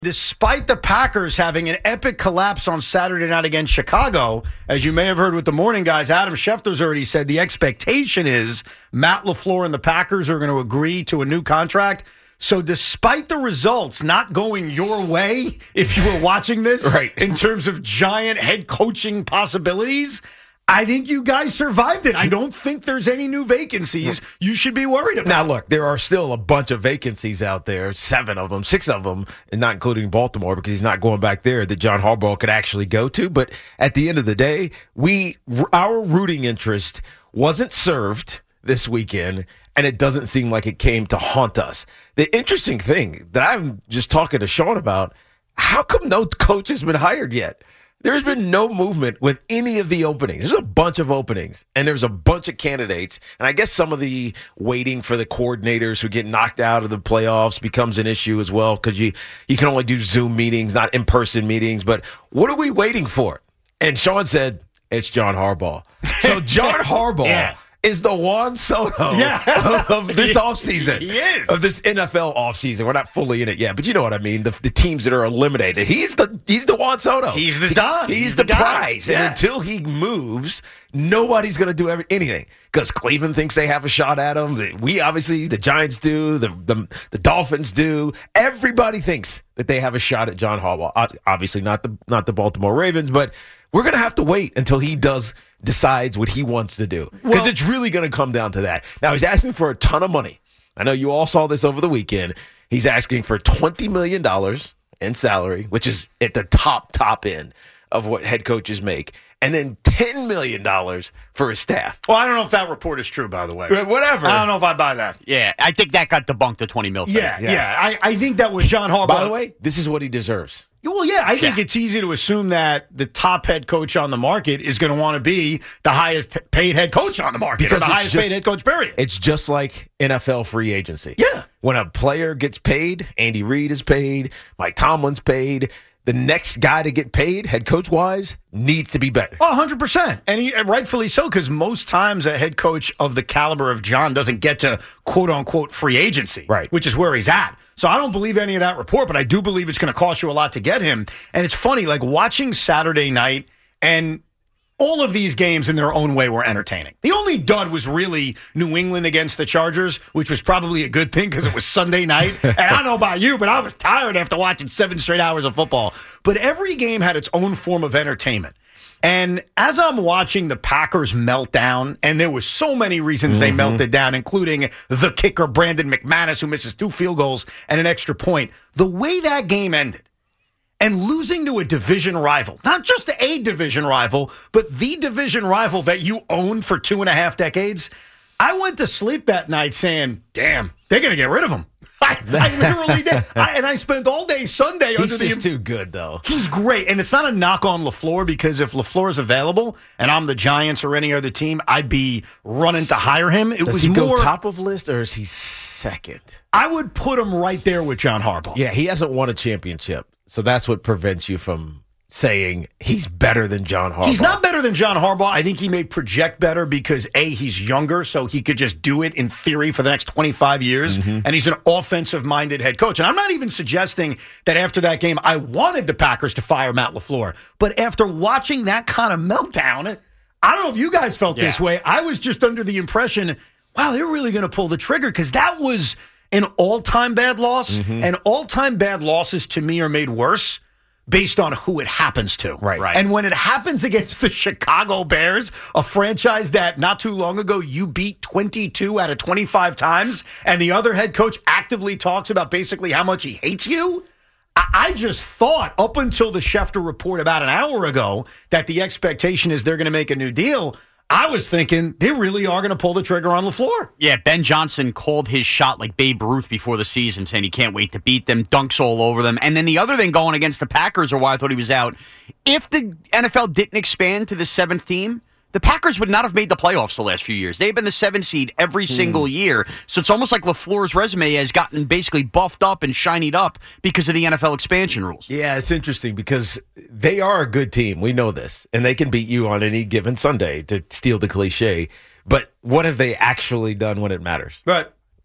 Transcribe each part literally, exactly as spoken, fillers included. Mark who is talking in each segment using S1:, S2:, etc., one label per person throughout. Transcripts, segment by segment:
S1: despite the Packers having an epic collapse on Saturday night against Chicago, as you may have heard with the morning guys, Adam Schefter's already said the expectation is Matt LaFleur and the Packers are going to agree to a new contract. So despite the results not going your way, if you were watching this,
S2: right.
S1: in terms of giant head coaching possibilities, I think you guys survived it. I don't think there's any new vacancies you should be worried about.
S2: Now, look, there are still a bunch of vacancies out there, seven of them, six of them, and not including Baltimore because he's not going back there that John Harbaugh could actually go to. But at the end of the day, we our rooting interest wasn't served this weekend, and it doesn't seem like it came to haunt us. The interesting thing that I'm just talking to Sean about, how come no coach has been hired yet? There's been no movement with any of the openings. There's a bunch of openings, and there's a bunch of candidates. And I guess some of the waiting for the coordinators who get knocked out of the playoffs becomes an issue as well because you, you can only do Zoom meetings, not in-person meetings. But what are we waiting for? And Sean said, it's John Harbaugh. So John Harbaugh
S1: yeah.
S2: is the Juan Soto
S1: yeah.
S2: of, of this offseason.
S1: He is.
S2: Of this N F L offseason. We're not fully in it yet, but you know what I mean. The, the teams that are eliminated. He's the he's the Juan Soto.
S1: He's the Don.
S2: He's,
S1: He's
S2: the,
S1: the guy.
S2: prize.
S1: Yeah.
S2: And until he moves, nobody's going to do every, anything. Because Cleveland thinks they have a shot at him. We obviously, the Giants do. The, the, the Dolphins do. Everybody thinks that they have a shot at John Harbaugh. Obviously not the not the Baltimore Ravens, but we're going to have to wait until he does decides what he wants to do. Because well, it's really going to come down to that. Now, he's asking for a ton of money. I know you all saw this over the weekend. He's asking for twenty million dollars in salary, which is at the top, top end of what head coaches make. And then ten million dollars for his staff.
S1: Well, I don't know if that report is true, by the way.
S2: Whatever.
S1: I don't know if I buy that.
S3: Yeah, I think that got debunked to twenty mil.
S1: Yeah, yeah. yeah. I, I think that was John Harbaugh.
S2: By the way, this is what he deserves.
S1: Well, yeah, I think yeah. it's easy to assume that the top head coach on the market is going to want to be the highest paid head coach on the market because or the highest just, paid head coach, period.
S2: It's just like N F L free agency.
S1: Yeah.
S2: When a player gets paid, Andy Reid is paid, Mike Tomlin's paid, the next guy to get paid, head coach-wise, needs to be better.
S1: Oh, one hundred percent. And he, rightfully so, because most times a head coach of the caliber of John doesn't get to quote-unquote free agency,
S2: right?
S1: Which is where he's at. So I don't believe any of that report, but I do believe it's going to cost you a lot to get him. And it's funny, like watching Saturday night, and all of these games in their own way were entertaining. The only dud was really New England against the Chargers, which was probably a good thing because it was Sunday night. And I don't know about you, but I was tired after watching seven straight hours of football. But every game had its own form of entertainment. And as I'm watching the Packers melt down, and there were so many reasons mm-hmm. they melted down, including the kicker, Brandon McManus, who misses two field goals and an extra point, the way that game ended, and losing to a division rival, not just a division rival, but the division rival that you owned for two and a half decades, I went to sleep that night saying, damn, they're going to get rid of him. I, I literally did. I, and I spent all day Sunday
S2: He's
S1: under the...
S2: He's too good, though.
S1: He's great. And it's not a knock on LaFleur, because if LaFleur is available and I'm the Giants or any other team, I'd be running to hire him. It
S2: Does
S1: was
S2: he
S1: more,
S2: go top of list, or is he second?
S1: I would put him right there with John Harbaugh.
S2: Yeah, he hasn't won a championship. So that's what prevents you from saying he's better than John Harbaugh.
S1: He's not better than John Harbaugh. I think he may project better because, A, he's younger, so he could just do it in theory for the next twenty-five years, mm-hmm. and he's an offensive-minded head coach. And I'm not even suggesting that after that game I wanted the Packers to fire Matt LaFleur, but after watching that kind of meltdown, I don't know if you guys felt yeah. this way. I was just under the impression, wow, they're really going to pull the trigger, because that was an all-time bad loss, mm-hmm. and all-time bad losses to me are made worse based on who it happens to.
S2: Right. right.
S1: And when it happens against the Chicago Bears, a franchise that not too long ago you beat twenty-two out of twenty-five times, and the other head coach actively talks about basically how much he hates you, I, I just thought up until the Schefter report about an hour ago that the expectation is they're going to make a new deal. I was thinking they really are going to pull the trigger on LaFleur.
S3: Yeah, Ben Johnson called his shot like Babe Ruth before the season, saying he can't wait to beat them, dunks all over them. And then the other thing going against the Packers, or why I thought he was out, if the N F L didn't expand to the seventh team, the Packers would not have made the playoffs the last few years. They've been the seventh seed every single mm. year. So it's almost like LaFleur's resume has gotten basically buffed up and shinied up because of the N F L expansion rules.
S2: Yeah, it's interesting because they are a good team. We know this. And they can beat you on any given Sunday, to steal the cliche. But what have they actually done when it matters?
S1: Right.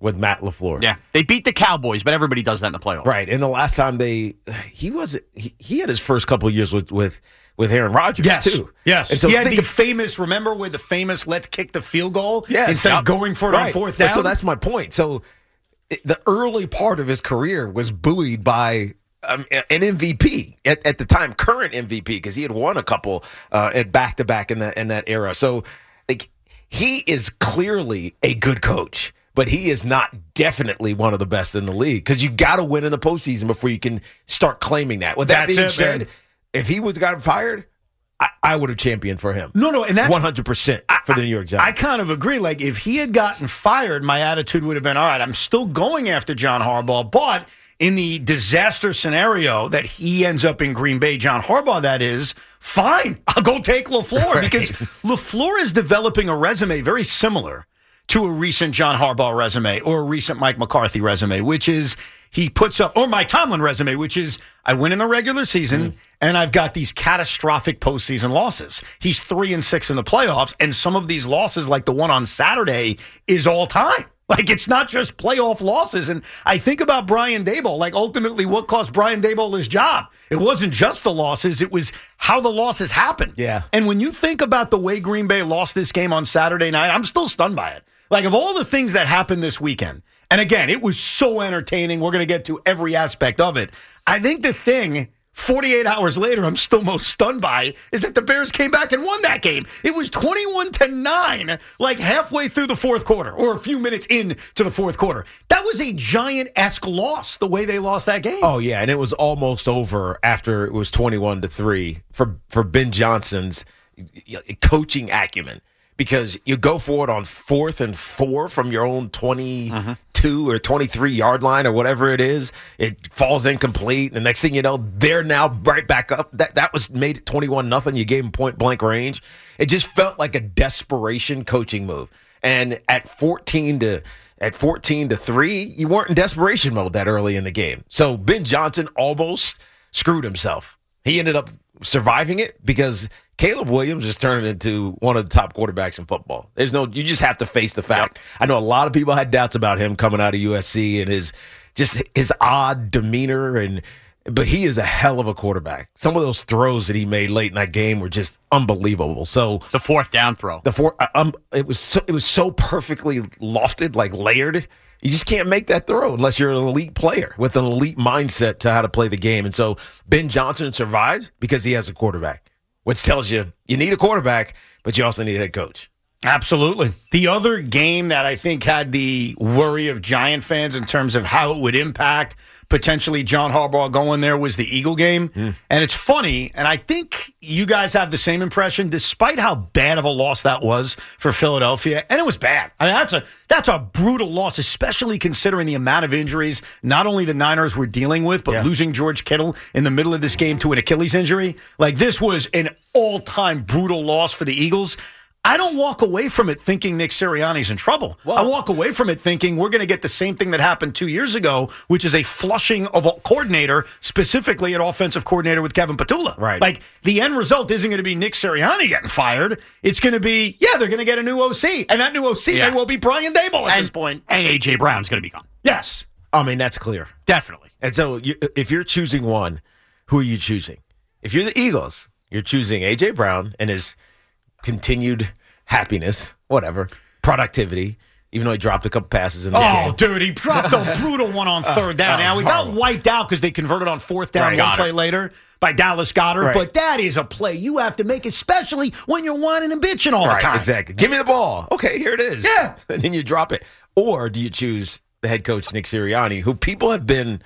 S2: with Matt LaFleur.
S3: Yeah, they beat the Cowboys, but everybody does that in the playoffs.
S2: Right. And the last time they, he was, he, he had his first couple of years with, with, with Aaron Rodgers,
S1: yes.
S2: too.
S1: Yes.
S2: And so
S1: he had
S2: think
S1: the
S2: of,
S1: famous, remember with the famous let's kick the field goal
S2: yes,
S1: instead
S2: yep.
S1: of going for it
S2: right.
S1: on fourth
S2: But
S1: down?
S2: so that's my point. So it, the early part of his career was buoyed by um, an M V P at, at the time, current M V P, because he had won a couple uh, at back-to-back in that, in that era. So like, he is clearly a good coach. But he is not definitely one of the best in the league because you got to win in the postseason before you can start claiming that. With that
S1: That's
S2: being
S1: it,
S2: said,
S1: man.
S2: if he would have gotten fired, I, I would have championed for him.
S1: No, no, and that's
S2: one hundred percent for the New York Giants.
S1: I kind of agree. Like, if he had gotten fired, my attitude would have been, all right, I'm still going after John Harbaugh, but in the disaster scenario that he ends up in Green Bay, John Harbaugh, that is, fine. I'll go take LaFleur
S2: Right.
S1: because LaFleur is developing a resume very similar to a recent John Harbaugh resume or a recent Mike McCarthy resume, which is he puts up, or Mike Tomlin resume, which is I win in the regular season mm. and I've got these catastrophic postseason losses. He's three and six in the playoffs, and some of these losses, like the one on Saturday, is all time. Like, it's not just playoff losses. And I think about Brian Daboll, like ultimately what cost Brian Daboll his job. It wasn't just the losses, it was how the losses happened.
S2: Yeah.
S1: And when you think about the way Green Bay lost this game on Saturday night, I'm still stunned by it. Like, of all the things that happened this weekend, and again, it was so entertaining. We're going to get to every aspect of it. I think the thing, forty-eight hours later, I'm still most stunned by is that the Bears came back and won that game. It was twenty-one to nine, like halfway through the fourth quarter or a few minutes into the fourth quarter. That was a Giant-esque loss, the way they lost that game.
S2: Oh, yeah, and it was almost over after it was twenty-one to three for, for Ben Johnson's coaching acumen. Because you go for it on fourth and four from your own twenty-two mm-hmm. or twenty-three yard line or whatever it is. It falls incomplete. And the next thing you know, they're now right back up. That that was made it twenty-one nothing. You gave them point blank range. It just felt like a desperation coaching move. And at fourteen to at fourteen to three, you weren't in desperation mode that early in the game. So Ben Johnson almost screwed himself. He ended up surviving it because Caleb Williams is turning into one of the top quarterbacks in football. There's no, you just have to face the fact. Yep. I know a lot of people had doubts about him coming out of U S C and his just his odd demeanor, and but he is a hell of a quarterback. Some of those throws that he made late in that game were just unbelievable. So
S3: the fourth down throw,
S2: the four, um, it was so, it was so perfectly lofted, like layered. You just can't make that throw unless you're an elite player with an elite mindset to how to play the game. And so Ben Johnson survives because he has a quarterback, which tells you you need a quarterback, but you also need a head coach.
S1: Absolutely. The other game that I think had the worry of Giant fans in terms of how it would impact potentially John Harbaugh going there was the Eagle game. Mm. And it's funny, and I think you guys have the same impression, despite how bad of a loss that was for Philadelphia. And it was bad. I mean, that's a that's a brutal loss, especially considering the amount of injuries not only the Niners were dealing with, but yeah. losing George Kittle in the middle of this game to an Achilles injury. Like, this was an all-time brutal loss for the Eagles. I don't walk away from it thinking Nick Sirianni's in trouble. Well, I walk away from it thinking we're going to get the same thing that happened two years ago, which is a flushing of a coordinator, specifically an offensive coordinator with Kevin Petula.
S2: Right.
S1: Like, the end result isn't going to be Nick Sirianni getting fired. It's going to be, yeah, they're going to get a new O C. And that new O C, yeah. they will be Brian Daboll at
S3: and,
S1: this point.
S3: And A J. Brown's going to be gone.
S1: Yes.
S2: I mean, that's clear.
S3: Definitely.
S2: And so you, if you're choosing one, who are you choosing? If you're the Eagles, you're choosing A J. Brown and his continued happiness, whatever, productivity, even though he dropped a couple passes in the
S1: oh,
S2: game.
S1: dude, he dropped a brutal one on third down.
S2: Uh,
S1: now, he got wiped out because they converted on fourth down
S2: right,
S1: one play later by Dallas Goedert,
S2: right.
S1: but that is a play you have to make, especially when you're whining and bitching all
S2: right,
S1: the time.
S2: Exactly. Give me the ball. Okay, here it is.
S1: Yeah.
S2: And then you drop it. Or do you choose the head coach, Nick Sirianni, who people have been,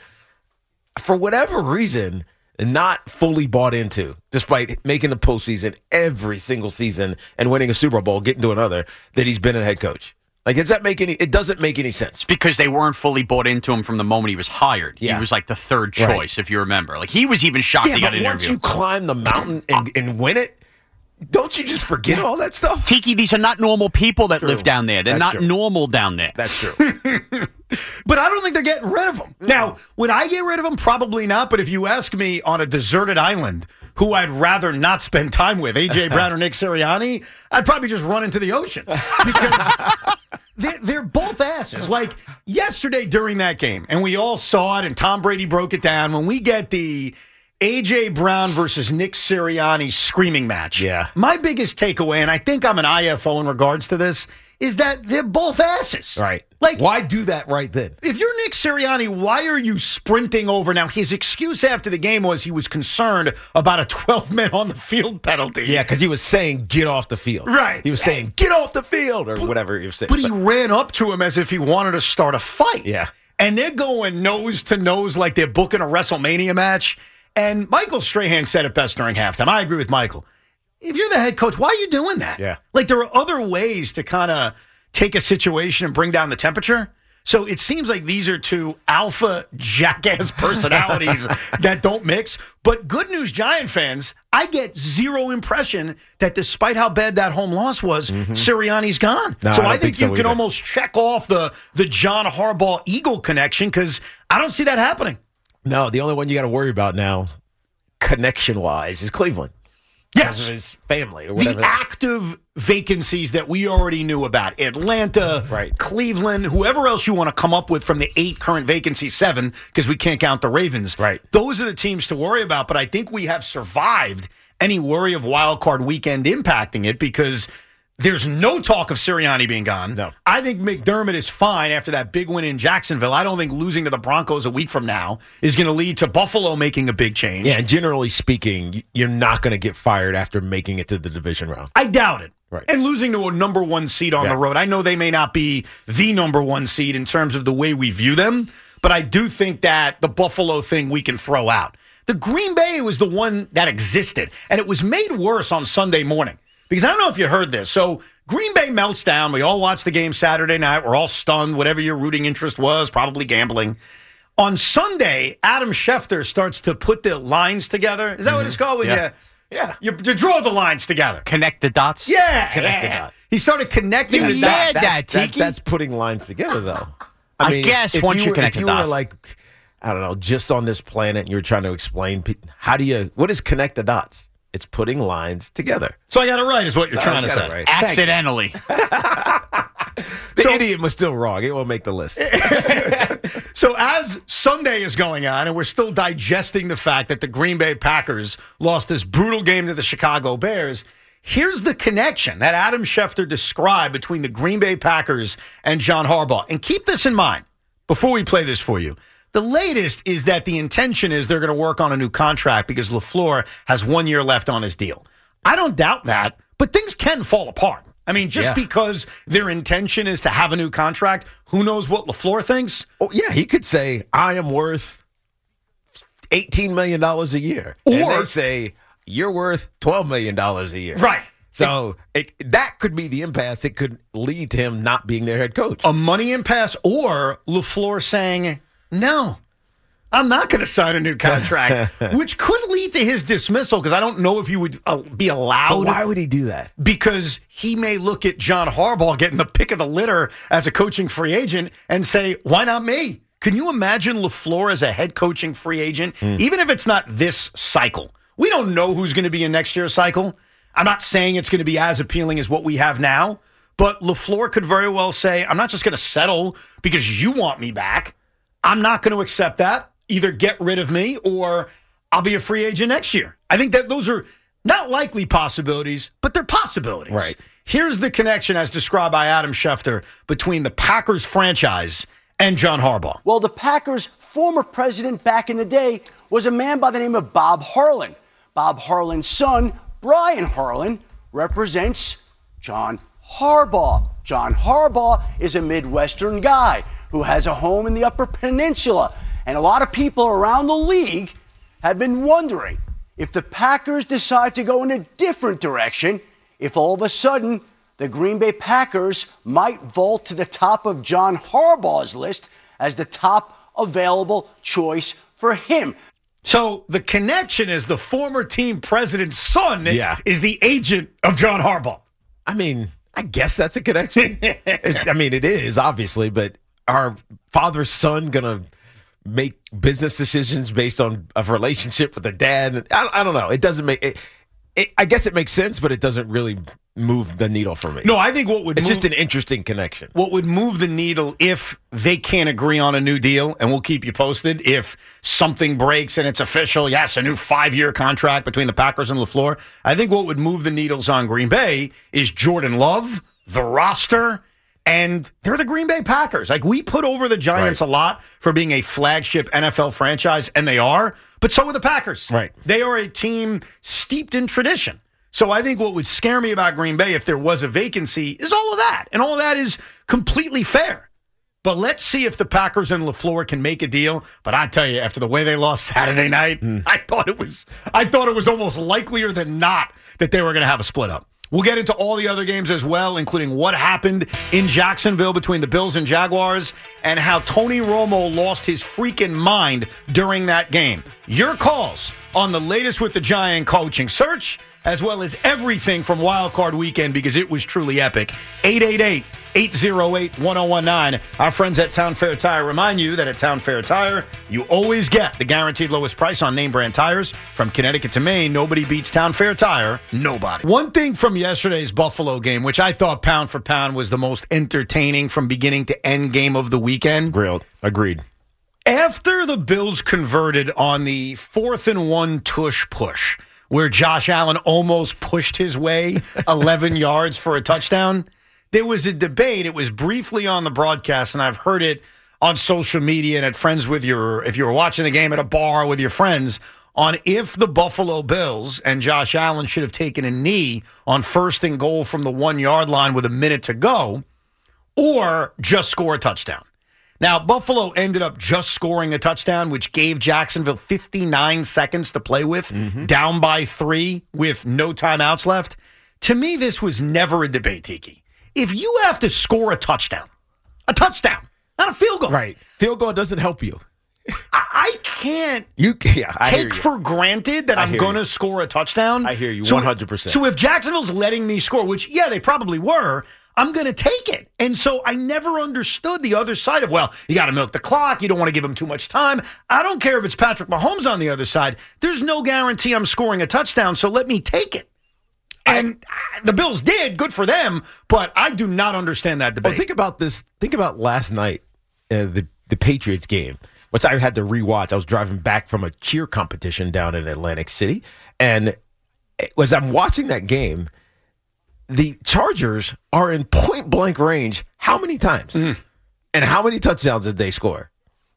S2: for whatever reason, not fully bought into, despite making the postseason every single season and winning a Super Bowl, getting to another, that he's been a head coach. Like, does that make any? It doesn't make any sense.
S3: Because they weren't fully bought into him from the moment he was hired.
S2: Yeah.
S3: He was like the third choice,
S2: right.
S3: if you remember. Like, he was even shocked
S2: yeah,
S3: he got
S2: but
S3: an
S2: once
S3: interview.
S2: you climb the mountain and, and win it, don't you just forget all that stuff?
S3: Tiki, these are not normal people that
S2: True.
S3: live down there. They're
S2: That's
S3: not
S2: true.
S3: normal down there.
S2: That's true.
S1: But I don't think they're getting rid of him. Now, would I get rid of him? Probably not. But if you ask me on a deserted island who I'd rather not spend time with, A J. Brown or Nick Sirianni, I'd probably just run into the ocean. Because they're, they're both asses. Like yesterday during that game, and we all saw it, and Tom Brady broke it down. When we get the A J. Brown versus Nick Sirianni screaming match,
S2: yeah.
S1: my biggest takeaway, and I think I'm an I F O in regards to this, is that they're both asses.
S2: Right.
S1: Like,
S2: why do that right then?
S1: If you're Nick Sirianni, why are you sprinting over? Now, his excuse after the game was he was concerned about a twelve men on the field penalty.
S2: Yeah, because he was saying, get off the field.
S1: Right.
S2: He was saying, get off the field, or
S1: but,
S2: whatever he was saying.
S1: But he ran up to him as if he wanted to start a fight.
S2: Yeah.
S1: And they're going nose to nose like they're booking a WrestleMania match. And Michael Strahan said it best during halftime. I agree with Michael. If you're the head coach, why are you doing that?
S2: Yeah.
S1: Like, there are other ways to kind of take a situation and bring down the temperature. So it seems like these are two alpha jackass personalities that don't mix. But good news, Giant fans, I get zero impression that despite how bad that home loss was, mm-hmm. Sirianni's gone.
S2: No,
S1: so
S2: I,
S1: I think,
S2: think
S1: you
S2: so
S1: can
S2: either.
S1: almost check off the, the John Harbaugh Eagle connection because I don't see that happening.
S2: No, the only one you got to worry about now, connection-wise, is Cleveland.
S1: Yes.
S2: Because of his family or whatever.
S1: The active vacancies that we already knew about. Atlanta,
S2: right.
S1: Cleveland, whoever else you want to come up with from the eight current vacancies, seven, because we can't count the Ravens.
S2: Right.
S1: Those are the teams to worry about, but I think we have survived any worry of wild card weekend impacting it because there's no talk of Sirianni being gone.
S2: No.
S1: I think McDermott is fine after that big win in Jacksonville. I don't think losing to the Broncos a week from now is going to lead to Buffalo making a big change.
S2: Yeah, and generally speaking, you're not going to get fired after making it to the division round.
S1: I doubt it.
S2: Right.
S1: And losing to a number one seed on
S2: yeah.
S1: the road. I know they may not be the number one seed in terms of the way we view them, but I do think that the Buffalo thing we can throw out. The Green Bay was the one that existed, and it was made worse on Sunday morning. Because I don't know if you heard this. So Green Bay melts down. We all watched the game Saturday night. We're all stunned, whatever your rooting interest was, probably gambling. On Sunday, Adam Schefter starts to put the lines together. Is that mm-hmm. what it's called? When
S2: yeah.
S1: you, yeah. You, you draw the lines together.
S3: Connect the dots?
S1: Yeah.
S3: Connect
S1: yeah.
S3: the dots.
S1: He started connecting
S3: You
S1: the
S3: yeah,
S1: dots.
S3: that,
S2: that,
S3: Tiki.
S2: That's putting lines together, though.
S3: I,
S2: I mean,
S3: guess
S2: if
S3: once
S2: you
S3: you
S2: were,
S3: connect
S2: if
S3: the
S2: you
S3: dots.
S2: were like, I don't know, just on this planet and you were trying to explain, how do you, what is connect the dots? It's putting lines together.
S1: So I got it right, is what you're
S2: So
S1: trying to say.
S2: Right.
S3: Accidentally.
S2: The so, idiot was still wrong. It won't make the list.
S1: So as Sunday is going on, and we're still digesting the fact that the Green Bay Packers lost this brutal game to the Chicago Bears, here's the connection that Adam Schefter described between the Green Bay Packers and John Harbaugh. And keep this in mind before we play this for you. The latest is that the intention is they're going to work on a new contract because LaFleur has one year left on his deal. I don't doubt that, but things can fall apart. I mean, just
S2: yeah.
S1: because their intention is to have a new contract, who knows what LaFleur thinks?
S2: Oh, yeah, he could say, I am worth eighteen million dollars a year.
S1: Or
S2: and they say, you're worth twelve million dollars a year.
S1: Right.
S2: So it, that could be the impasse. It could lead to him not being their head coach.
S1: A money impasse or LaFleur saying, no, I'm not going to sign a new contract, which could lead to his dismissal because I don't know if he would uh, be allowed.
S2: But why would he do that?
S1: Because he may look at John Harbaugh getting the pick of the litter as a coaching free agent and say, why not me? Can you imagine LaFleur as a head coaching free agent? Mm. Even if it's not this cycle. We don't know who's going to be in next year's cycle. I'm not saying it's going to be as appealing as what we have now, but LaFleur could very well say, I'm not just going to settle because you want me back. I'm not going to accept that. Either get rid of me or I'll be a free agent next year. I think that those are not likely possibilities, but they're possibilities.
S2: Right.
S1: Here's the connection as described by Adam Schefter between the Packers franchise and John Harbaugh.
S4: Well, the Packers' former president back in the day was a man by the name of Bob Harlan. Bob Harlan's son, Brian Harlan, represents John Harbaugh. John Harbaugh is a Midwestern guy who has a home in the Upper Peninsula. And a lot of people around the league have been wondering if the Packers decide to go in a different direction, if all of a sudden the Green Bay Packers might vault to the top of John Harbaugh's list as the top available choice for him.
S1: So the connection is the former team president's son
S2: yeah.
S1: is the agent of John Harbaugh.
S2: I mean, I guess that's a connection. I mean, it is, obviously, but are father-son going to make business decisions based on a relationship with a dad? I, I don't know. It doesn't make it, it. I guess it makes sense, but it doesn't really move the needle for me.
S1: No, I think what would
S2: It's
S1: move,
S2: just an interesting connection.
S1: what would move the needle if they can't agree on a new deal, and we'll keep you posted if something breaks and it's official. Yes, a new five-year contract between the Packers and LaFleur. I think what would move the needles on Green Bay is Jordan Love, the roster, and they're the Green Bay Packers. Like, we put over the Giants
S2: Right.
S1: a lot for being a flagship N F L franchise, and they are, but so are the Packers.
S2: Right.
S1: They are a team steeped in tradition. So I think what would scare me about Green Bay if there was a vacancy is all of that. And all of that is completely fair. But let's see if the Packers and LaFleur can make a deal. But I tell you, after the way they lost Saturday night, mm. I thought it was I thought it was almost likelier than not that they were going to have a split up. We'll get into all the other games as well, including what happened in Jacksonville between the Bills and Jaguars and how Tony Romo lost his freaking mind during that game. Your calls on the latest with the Giant coaching search, as well as everything from Wild Card Weekend, because it was truly epic. eight eight eight, eight oh eight, one oh one nine. Our friends at Town Fair Tire remind you that at Town Fair Tire, you always get the guaranteed lowest price on name brand tires. From Connecticut to Maine, nobody beats Town Fair Tire. Nobody. One thing from yesterday's Buffalo game, which I thought pound for pound was the most entertaining from beginning to end game of the weekend.
S2: Grilled. Agreed.
S1: After the Bills converted on the fourth and one tush push, where Josh Allen almost pushed his way eleven yards for a touchdown, there was a debate. It was briefly on the broadcast, and I've heard it on social media and at friends with your, if you were watching the game at a bar with your friends, on if the Buffalo Bills and Josh Allen should have taken a knee on first and goal from the one-yard line with a minute to go, or just score a touchdown. Now, Buffalo ended up just scoring a touchdown, which gave Jacksonville fifty-nine seconds to play with, mm-hmm. down by three with no timeouts left. To me, this was never a debate, Tiki. If you have to score a touchdown, a touchdown, not a field goal.
S2: Right. Field goal doesn't help you.
S1: I, I can't
S2: you, yeah, I
S1: take for granted that
S2: I
S1: I'm going to score a touchdown.
S2: I hear you
S1: so,
S2: one hundred percent.
S1: So if Jacksonville's letting me score, which, yeah, they probably were, I'm going to take it. And so I never understood the other side of, well, you got to milk the clock. You don't want to give him too much time. I don't care if it's Patrick Mahomes on the other side. There's no guarantee I'm scoring a touchdown, so let me take it. And I, the Bills did. Good for them. But I do not understand that debate.
S2: Well, think about this. Think about last night, uh, the, the Patriots game, which I had to rewatch. I was driving back from a cheer competition down in Atlantic City. And as I'm watching that game, the Chargers are in point-blank range how many times? Mm. And how many touchdowns did they score?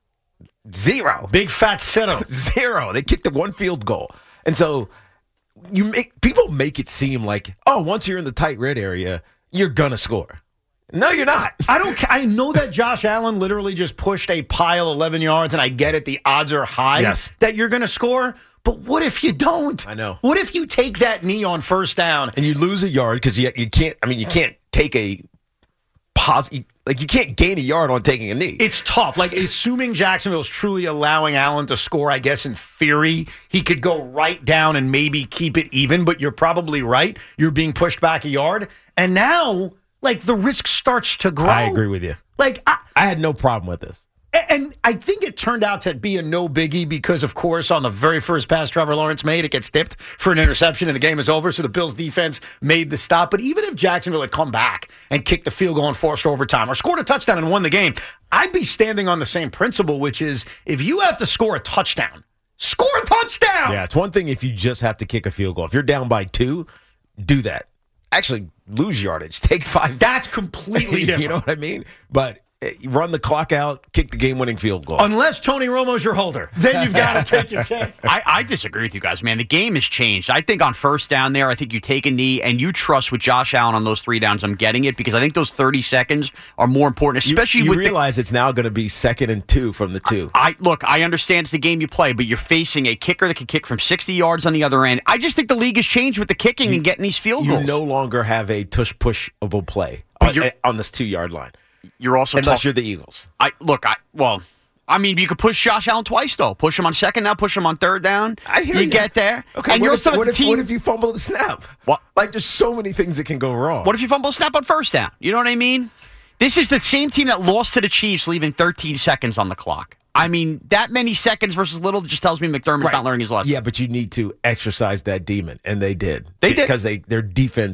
S2: Zero.
S1: Big fat zero.
S2: Zero. They kicked the one field goal. And so you make people make it seem like, oh, once you're in the tight red area, you're going to score. No, you're not.
S1: I don't. I know that Josh Allen literally just pushed a pile eleven yards, and I get it. The odds are high
S2: yes.
S1: that you're going to score. But what if you don't?
S2: I know.
S1: What if you take that knee on first down
S2: and you lose a yard because you you can't? I mean, you can't take a positive. Like you can't gain a yard on taking a knee.
S1: It's tough. Like assuming Jacksonville's truly allowing Allen to score, I guess in theory he could go right down and maybe keep it even. But you're probably right. You're being pushed back a yard, and now like the risk starts to grow.
S2: I agree with you.
S1: Like I,
S2: I had no problem with this.
S1: And I think it turned out to be a no biggie because, of course, on the very first pass Trevor Lawrence made, it gets tipped for an interception and the game is over. So the Bills defense made the stop. But even if Jacksonville had come back and kicked the field goal and forced overtime or scored a touchdown and won the game, I'd be standing on the same principle, which is if you have to score a touchdown, score a touchdown.
S2: Yeah, it's one thing if you just have to kick a field goal. If you're down by two, do that. Actually, lose yardage. Take five.
S1: That's completely different.
S2: You know what I mean? But run the clock out, kick the game-winning field goal.
S1: Unless Tony Romo's your holder. Then you've got to take your chance.
S3: I, I disagree with you guys, man. The game has changed. I think on first down there, I think you take a knee and you trust with Josh Allen on those three downs. I'm getting it because I think those thirty seconds are more important, especially
S2: you, you
S3: with
S2: realize
S3: the,
S2: it's now going to be second and two from the two.
S3: I, I Look, I understand it's the game you play, but you're facing a kicker that can kick from sixty yards on the other end. I just think the league has changed with the kicking you, and getting these field
S2: you
S3: goals.
S2: You no longer have a tush-pushable play on, on this two-yard line.
S3: You're also
S2: unless
S3: talk-
S2: you're the Eagles.
S3: I look. I well, I mean, you could push Josh Allen twice though. Push him on second down. Push him on third down.
S2: I hear
S3: you.
S2: You
S3: get there.
S2: Okay.
S3: And
S2: what,
S3: you're
S2: if,
S3: still
S2: what,
S3: the
S2: if,
S3: team.
S2: what if you fumble the snap?
S3: What?
S2: Like there's so many things that can go wrong.
S3: What if you fumble the snap on first down? You know what I mean? This is the same team that lost to the Chiefs, leaving thirteen seconds on the clock. I mean, that many seconds versus little just tells me McDermott's
S2: right.
S3: not learning his lesson.
S2: Yeah, but you need to exercise that demon, and they did.
S3: They did
S2: because they their defense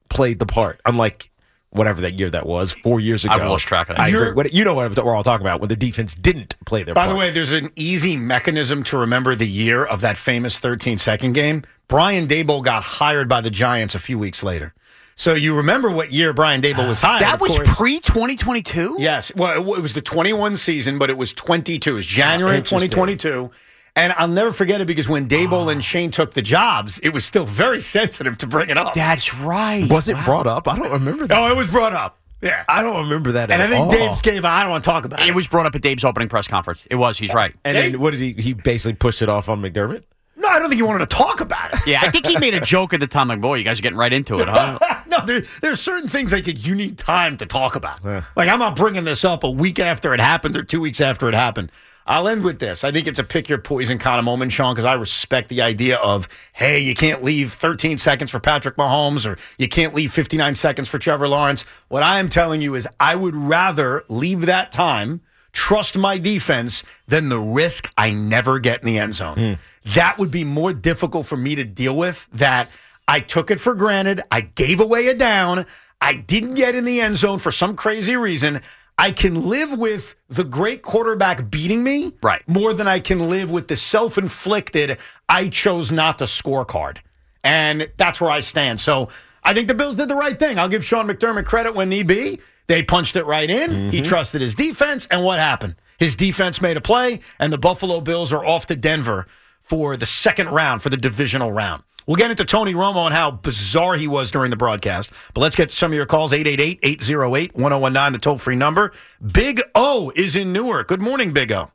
S2: played the part, unlike whatever that year that was, four years ago.
S3: I've lost track of that.
S2: I agree.
S1: You're-
S2: What, you know what we're all talking about when the defense didn't play their
S1: By
S2: part.
S1: the way, there's an easy mechanism to remember the year of that famous thirteen-second game. Brian Daboll got hired by the Giants a few weeks later. So you remember what year Brian Daboll was hired.
S3: That
S1: of
S3: was
S1: course.
S3: pre twenty twenty-two?
S1: Yes. Well, it, it was the twenty-one season, but it was twenty-two. It was January of
S2: Interesting.
S1: twenty twenty-two. And I'll never forget it because when Daboll
S2: Oh.
S1: and Shane took the jobs, it was still very sensitive to bring it up.
S3: That's right.
S2: Was it
S3: Wow.
S2: brought up? I don't remember that.
S1: Oh, it was brought up. Yeah.
S2: I don't remember that
S1: And
S2: at
S1: I think
S2: all.
S1: Dave's gave, I don't want to talk about it.
S3: It was brought up at Dave's opening press conference. It was. He's right.
S2: And
S1: See?
S2: then what did he? He basically pushed it off on McDermott.
S1: No, I don't think he wanted to talk about it.
S3: Yeah, I think he made a joke at the time. Like, boy, you guys are getting right into it, huh?
S1: No, there, there's certain things I think you need time to talk about.
S2: Yeah.
S1: Like, I'm not bringing this up a week after it happened or two weeks after it happened. I'll end with this. I think it's a pick your poison kind of moment, Sean, because I respect the idea of, hey, you can't leave thirteen seconds for Patrick Mahomes or you can't leave fifty-nine seconds for Trevor Lawrence. What I am telling you is I would rather leave that time, trust my defense, than the risk I never get in the end zone. That would be more difficult for me to deal with, that I took it for granted. I gave away a down. I didn't get in the end zone for some crazy reason. I can live with the great quarterback beating me
S3: Right.
S1: more than I can live with the self-inflicted I chose not to scorecard. And that's where I stand. So I think the Bills did the right thing. I'll give Sean McDermott credit when need be. They punched it right in.
S2: Mm-hmm.
S1: He trusted his defense. And what happened? His defense made a play, and the Buffalo Bills are off to Denver for the second round, for the divisional round. We'll get into Tony Romo and how bizarre he was during the broadcast. But let's get to some of your calls. eight eight eight, eight oh eight, one oh one nine, the toll-free number. Big O is in Newark. Good morning, Big O.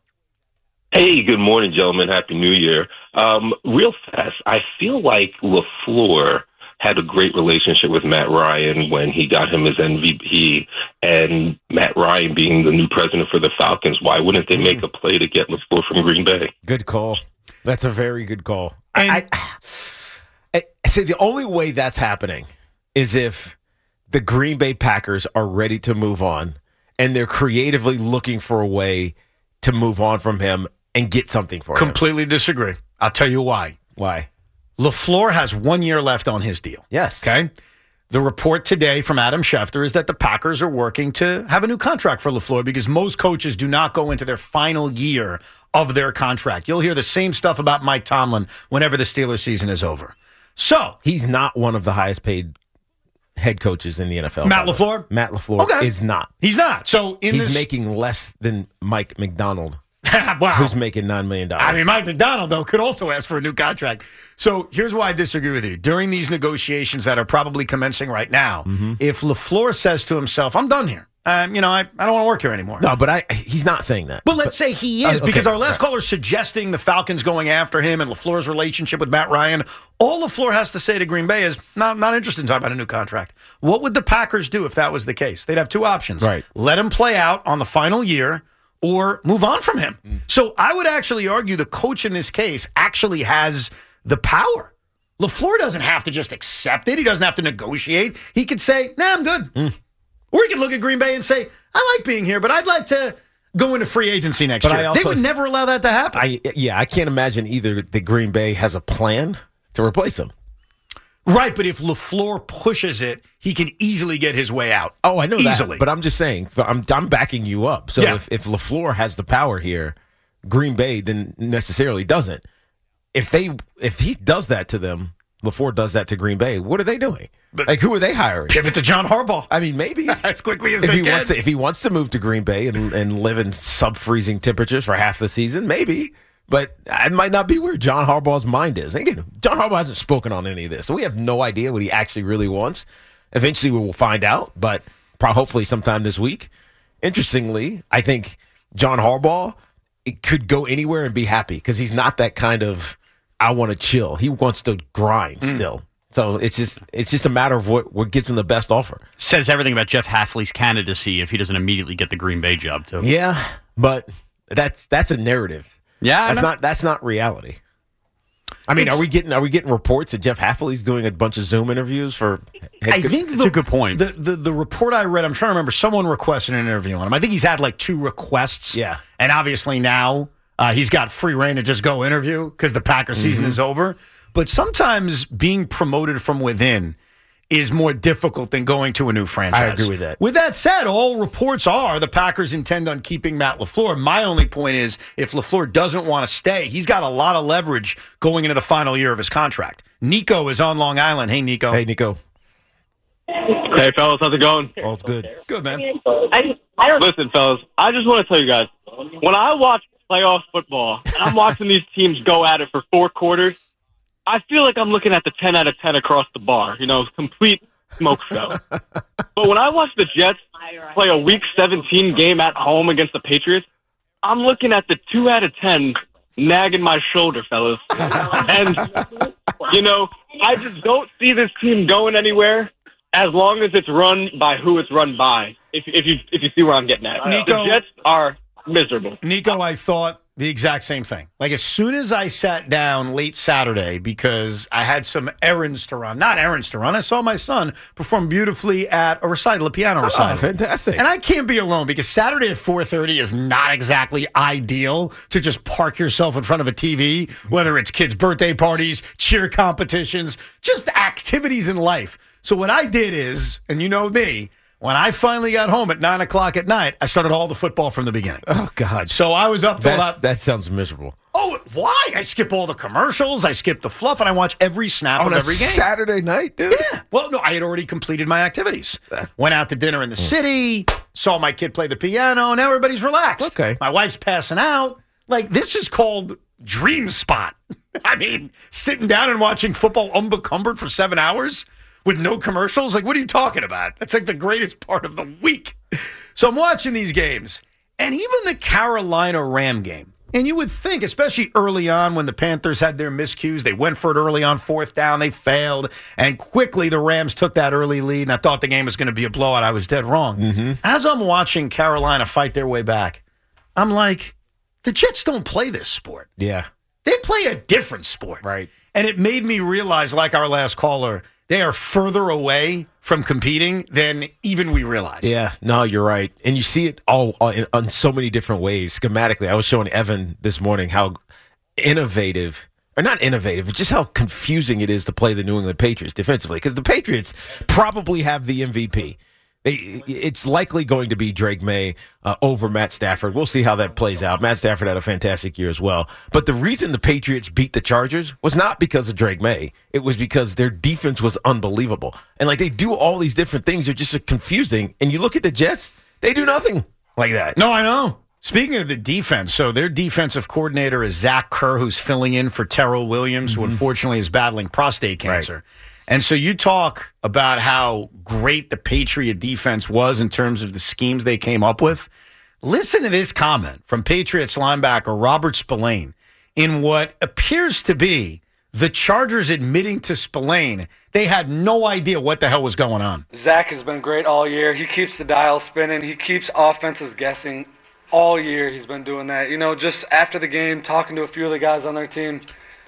S5: Hey, good morning, gentlemen. Happy New Year. Um, real fast, I feel like LaFleur had a great relationship with Matt Ryan when he got him his M V P, and Matt Ryan being the new president for the Falcons, why wouldn't they make a play to get LaFleur from Green Bay?
S2: Good call. That's a very good call.
S1: And-
S2: I, I, I say the only way that's happening is if the Green Bay Packers are ready to move on and they're creatively looking for a way to move on from him and get something for him.
S1: Completely disagree. I'll tell you why.
S2: Why?
S1: LaFleur has one year left on his deal.
S2: Yes.
S1: Okay. The report today from Adam Schefter is that the Packers are working to have a new contract for LaFleur because most coaches do not go into their final year of their contract. You'll hear the same stuff about Mike Tomlin whenever the Steelers season is over. So,
S2: He's not one of the highest paid head coaches in the N F L.
S1: Matt
S2: by the way.
S1: LaFleur?
S2: Matt LaFleur
S1: Okay.
S2: is not.
S1: he's not. So, in
S2: He's
S1: this.
S2: making less than Mike McDonald,
S1: wow.
S2: who's making nine million dollars.
S1: I mean, Mike McDonald, though, could also ask for a new contract. So here's why I disagree with you. During these negotiations that are probably commencing right now,
S2: Mm-hmm.
S1: if LaFleur says to himself, I'm done here. Um, you know, I, I don't want to work here anymore.
S2: no, but I he's not saying that.
S1: But let's say he is,
S2: Uh, okay,
S1: because our last
S2: right.
S1: caller is suggesting the Falcons going after him and LaFleur's relationship with Matt Ryan. All LaFleur has to say to Green Bay is, not, not interested in talking about a new contract. What would the Packers do if that was the case? They'd have two options.
S2: Right.
S1: Let him play out on the final year or move on from him.
S2: Mm.
S1: So I would actually argue the coach in this case actually has the power. LaFleur doesn't have to just accept it. He doesn't have to negotiate. He could say, nah, I'm good.
S2: Mm.
S1: Or he could look at Green Bay and say, I like being here, but I'd like to go into free agency next
S2: But
S1: year.
S2: I also-
S1: they would never allow that to happen.
S2: I yeah, I can't imagine either the Green Bay has a plan to replace him.
S1: right, but if LaFleur pushes it, he can easily get his way out.
S2: Oh, I know
S1: Easily.
S2: that. But I'm just saying, I'm I'm backing you up. So
S1: Yeah.
S2: if, if LaFleur has the power here, Green Bay then necessarily doesn't. If they if he does that to them, LaFleur does that to Green Bay, what are they doing?
S1: But-
S2: like, who are they hiring?
S1: Pivot to John Harbaugh.
S2: I mean, maybe
S1: As quickly as
S2: if
S1: they
S2: he
S1: can.
S2: wants to, if he wants to move to Green Bay and and live in sub freezing temperatures for half the season, maybe. But it might not be where John Harbaugh's mind is. And again, John Harbaugh hasn't spoken on any of this, so we have no idea what he actually really wants. Eventually, we will find out, but probably hopefully sometime this week. Interestingly, I think John Harbaugh it could go anywhere and be happy because he's not that kind of I want to chill. He wants to grind still. So it's just it's just a matter of what, what gives him the best offer.
S3: Says everything about Jeff Hafley's candidacy if he doesn't immediately get the Green Bay job, too.
S2: Yeah, but that's that's a narrative.
S3: Yeah, I
S2: that's
S3: know.
S2: not that's not reality. I mean, are we getting are we getting reports that Jeff Hafley's doing a bunch of Zoom interviews for?
S1: I think
S3: That's a good point.
S1: The, the the report I read, I'm trying to remember, someone requested an interview on him. I think he's had like two requests.
S2: Yeah.
S1: And obviously now uh, he's got free reign to just go interview because the Packer season
S2: Mm-hmm.
S1: is over. But sometimes being promoted from within is more difficult than going to a new franchise.
S2: I agree with that.
S1: With that said, all reports are the Packers intend on keeping Matt LaFleur. My only point is if LaFleur doesn't want to stay, he's got a lot of leverage going into the final year of his contract. Nico is on Long Island. Hey, Nico.
S2: Hey, Nico.
S6: Hey, fellas, how's it going?
S2: All's good.
S1: Good, man.
S6: I, I don't, Listen, fellas, I just want to tell you guys, when I watch playoff football and I'm watching these teams go at it for four quarters, I feel like I'm looking at the ten out of ten across the bar, you know, complete smoke show. But when I watch the Jets play a Week seventeen game at home against the Patriots, I'm looking at the two out of ten nagging my shoulder, fellas. And, you know, I just don't see this team going anywhere as long as it's run by who it's run by, if, if you if you see where I'm getting at.
S1: Nico,
S6: the Jets are miserable.
S1: Nico, I thought the exact same thing. Like, as soon as I sat down late Saturday because I had some errands to run, not errands to run, I saw my son perform beautifully at a recital, a piano recital.
S2: Oh, fantastic.
S1: And I can't be alone because Saturday at four thirty is not exactly ideal to just park yourself in front of a T V, whether it's kids' birthday parties, cheer competitions, just activities in life. So what I did is, and you know me, when I finally got home at nine o'clock at night, I started all the football from the beginning.
S2: Oh, God.
S1: So I was up till
S2: That's,
S1: about...
S2: that sounds miserable.
S1: Oh, why? I skip all the commercials, I skip the fluff, and I watch every snap
S2: On
S1: of
S2: a
S1: every game.
S2: Saturday night, dude?
S1: Yeah. Well, no, I had already completed my activities. Went out to dinner in the city, saw my kid play the piano, now everybody's relaxed.
S2: Okay.
S1: My wife's passing out. Like, this is called Dream Spot. I mean, sitting down and watching football unbecumbered for seven hours with no commercials? Like, what are you talking about? That's like the greatest part of the week. So I'm watching these games, and even the Carolina Ram game. And you would think, especially early on when the Panthers had their miscues, they went for it early on fourth down, they failed, and quickly the Rams took that early lead, and I thought the game was going to be a blowout. I was dead wrong. Mm-hmm. As I'm watching Carolina fight their way back, I'm like, the Jets don't play this sport.
S2: Yeah.
S1: They play a different sport.
S2: Right.
S1: And it made me realize, like our last caller, they are further away from competing than even we realize.
S2: Yeah, no, you're right. And you see it all on, on so many different ways. Schematically, I was showing Evan this morning how innovative, or not innovative, but just how confusing it is to play the New England Patriots defensively. Because the Patriots probably have the M V P. It's likely going to be Drake May uh, over Matt Stafford. We'll see how that plays out. Matt Stafford had a fantastic year as well. But the reason the Patriots beat the Chargers was not because of Drake May. It was because their defense was unbelievable. And like they do all these different things. They're just confusing. And you look at the Jets, they do nothing like that.
S1: No, I know. Speaking of the defense, so their defensive coordinator is Zach Kerr, who's filling in for Terrell Williams, mm-hmm. who unfortunately is battling prostate cancer. Right. And so you talk about how great the Patriot defense was in terms of the schemes they came up with. Listen to this comment from Patriots linebacker Robert Spillane in what appears to be the Chargers admitting to Spillane they had no idea what the hell was going on.
S7: Zach has been great all year. He keeps the dial spinning. He keeps offenses guessing all year. He's been doing that. You know, just after the game, talking to a few of the guys on their team,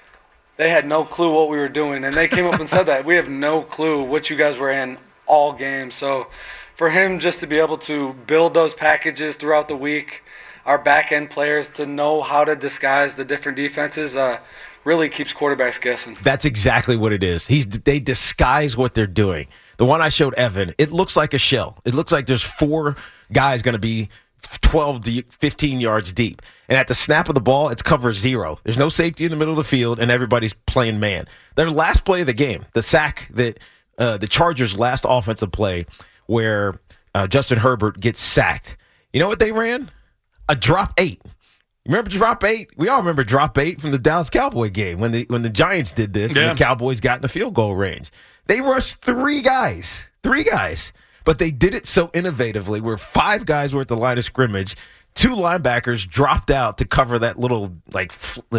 S7: they had no clue what we were doing, and they came up and said that. We have no clue what you guys were in all game. So for him just to be able to build those packages throughout the week, our back-end players to know how to disguise the different defenses, uh, really keeps quarterbacks guessing.
S2: That's exactly what it is. He's They disguise what they're doing. The one I showed Evan, it looks like a shell. It looks like there's four guys going to be twelve to fifteen yards deep. And at the snap of the ball, it's cover zero. There's no safety in the middle of the field, and everybody's playing man. Their last play of the game, the sack that uh, the Chargers' last offensive play where uh, Justin Herbert gets sacked. You know what they ran? A drop eight. Remember drop eight? We all remember drop eight from the Dallas Cowboy game when the when the Giants did this yeah. and the Cowboys got in the field goal range. They rushed three guys. Three guys. But they did it so innovatively where five guys were at the line of scrimmage, two linebackers dropped out to cover that little like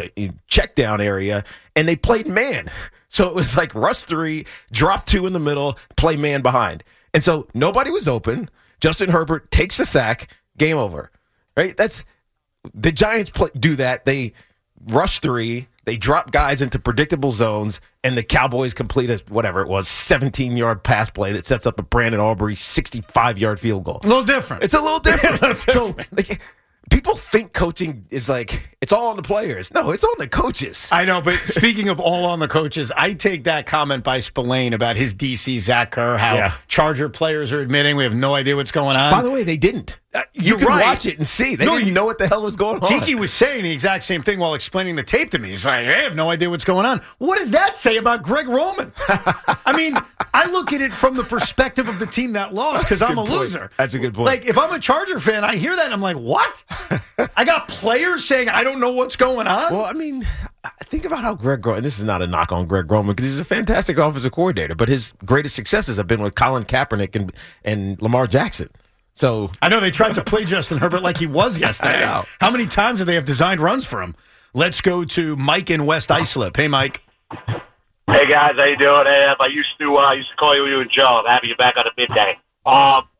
S2: check down area, and they played man. So it was like rush three, drop two in the middle, play man behind. And so nobody was open. Justin Herbert takes the sack, game over. Right? That's the Giants play, do that. They rush three. They drop guys into predictable zones, and the Cowboys complete a, whatever it was, seventeen-yard pass play that sets up a Brandon Aubrey sixty-five-yard field goal.
S1: A little different.
S2: It's a little different. a little different. So like, people think coaching is like, it's all on the players. No, it's on the coaches.
S1: I know, but speaking of all on the coaches, I take that comment by Spillane about his D C Zach Kerr, how
S2: Yeah.
S1: Charger players are admitting we have no idea what's going on.
S2: By the way, they didn't.
S1: Uh,
S2: you
S1: you're
S2: can
S1: right.
S2: watch it and see. They
S1: No,
S2: didn't
S1: you-
S2: know what the hell was going on.
S1: Tiki was saying the exact same thing while explaining the tape to me. He's like, I have no idea what's going on. What does that say about Greg Roman? I mean, I look at it from the perspective of the team that lost because I'm a
S2: good point.
S1: loser.
S2: That's a good point.
S1: Like, if I'm a Charger fan, I hear that and I'm like, what? I got players saying I don't know what's going on?
S2: Well, I mean, think about how Greg Roman, this is not a knock on Greg Roman because he's a fantastic offensive coordinator, but his greatest successes have been with Colin Kaepernick and, and Lamar Jackson. So
S1: I know they tried to play Justin Herbert like he was yesterday.
S2: I know.
S1: How many times do they have designed runs for him? Let's go to Mike in West Islip. Hey, Mike.
S8: Hey guys, how you doing? Hey, I used to uh, used to call you you and Joe. I'm happy you're back on a midday. Um,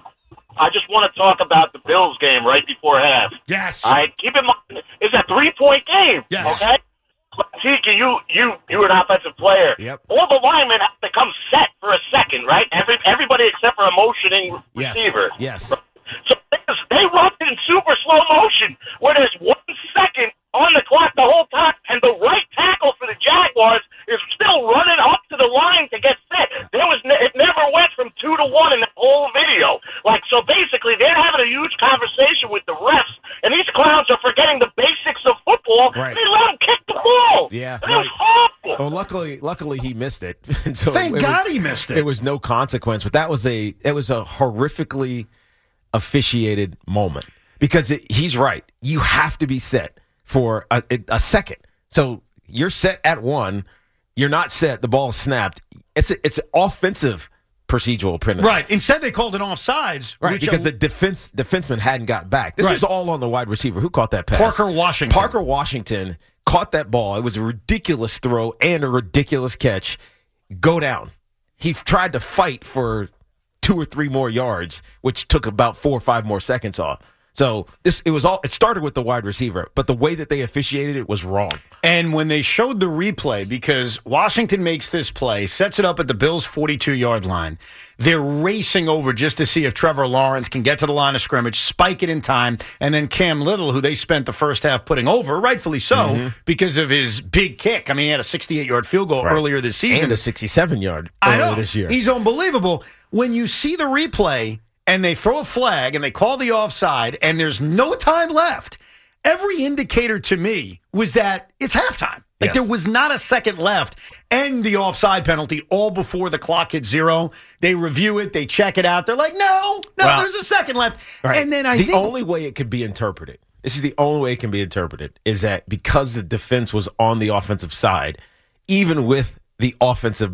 S8: I just want to talk about the Bills game right before half.
S1: Yes.
S8: All right, keep in mind it's a three point game.
S1: Yes.
S8: Okay. Tiki, you you you were an offensive player.
S2: Yep.
S8: All the linemen have to come set for a second, right? Every everybody except for a motioning
S2: yes,
S8: receiver.
S2: yes.
S8: So they run in super slow motion where there's one second on the clock the whole time, and the right tackle for the Jaguars is still running up to the line to get set. There was ne- it never went from two to one in the whole video. Like, so basically, they're having a huge conversation with the refs, and these clowns are forgetting the basics of football.
S2: Right.
S8: They let them kick the ball.
S2: Yeah,
S8: It was
S2: right.
S8: horrible.
S2: Well, luckily, luckily he missed it. so
S1: Thank
S2: it
S1: God
S2: was,
S1: he missed it.
S2: There was no consequence, but that was a it was a horrifically officiated moment because it, he's right. You have to be set for a, a second. So you're set at one. You're not set. The ball snapped. It's a, it's an offensive procedural penalty.
S1: Right. Instead, they called it offsides.
S2: Right,
S1: which
S2: because
S1: a-
S2: the defense defenseman hadn't got back. This
S1: Right.
S2: was all on the wide receiver. Who caught that pass?
S1: Parker Washington.
S2: Parker Washington caught that ball. It was a ridiculous throw and a ridiculous catch. Go down. He tried to fight for two or three more yards, which took about four or five more seconds off. So this it was all it started with the wide receiver, but the way that they officiated it was wrong.
S1: And when they showed the replay, because Washington makes this play, sets it up at the Bills' forty-two-yard line, they're racing over just to see if Trevor Lawrence can get to the line of scrimmage, spike it in time, and then Cam Little, who they spent the first half putting over, rightfully so,
S2: Mm-hmm.
S1: because of his big kick. I mean, he had a sixty-eight-yard field goal
S2: Right.
S1: earlier this season.
S2: And a sixty-seven-yard
S1: I
S2: earlier
S1: know.
S2: this year.
S1: He's unbelievable. When you see the replay and they throw a flag and they call the offside and there's no time left, every indicator to me was that it's halftime. Like
S2: Yes.
S1: there was not a second left and the offside penalty all before the clock hit zero. They review it. They check it out. They're like, no, no,
S2: Well,
S1: there's a second left.
S2: Right.
S1: And then I
S2: the
S1: think
S2: only way it could be interpreted, this is the only way it can be interpreted, is that because the defense was on the offensive side, even with the offensive